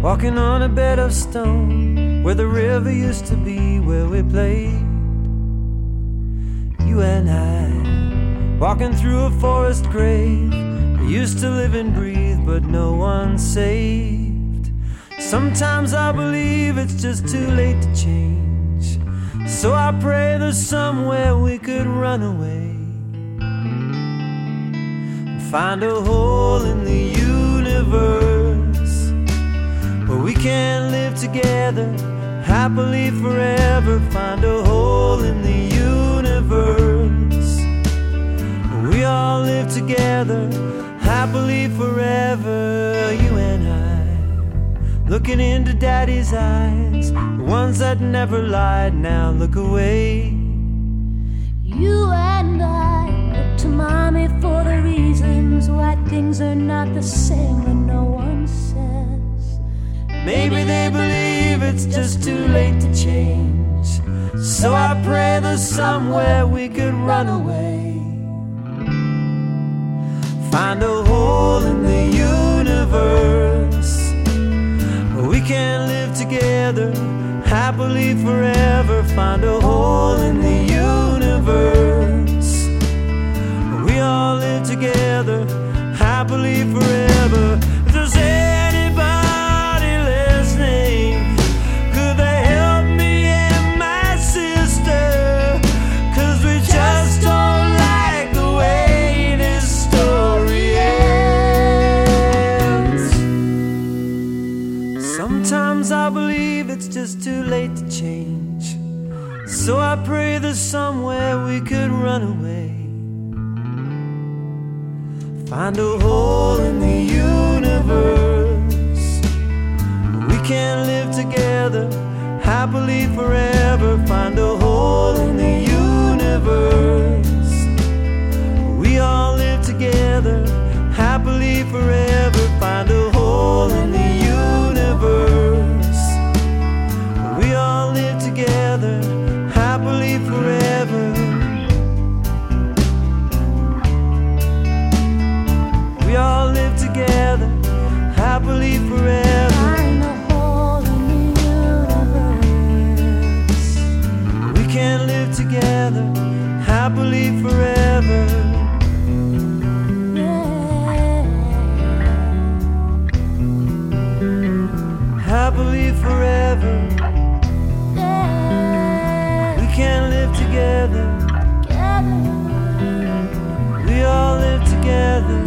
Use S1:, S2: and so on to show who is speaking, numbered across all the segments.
S1: walking on a bed of stone, where the river used to be, where we played. You and I, walking through a forest grave. We used to live and breathe, but no one saved. Sometimes I believe it's just too late to change, so I pray there's somewhere we could run away and find a hole in the universe where we can live together happily forever. Find a hole in the universe where we all live together happily forever. You and I, looking into Daddy's eyes, the ones that never lied. Now look away.
S2: You and I look to Mommy for the reasons why things are not the same when no one says.
S1: Maybe they believe it's just too late to change, so I pray there's somewhere we could run away. Find a hole in the universe where we can live together happily forever. Find a hole in the universe where we all live together happily forever. If there's anybody listening, could they help me and my sister? 'Cause we just don't like the way this story ends. Sometimes I believe it's just too late to change, so I pray there's somewhere we could run away. Find a hole in the universe where we can live together happily forever. Find a hole in the universe where we all live together happily forever. Find a hole in the universe where we all live together happily forever. We all live together happily forever.
S2: Find a hole in the universe.
S1: We can live together happily forever. Happily forever. We can live together. We all live together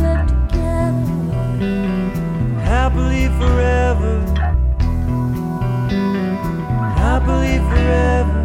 S1: happily forever. Happily forever.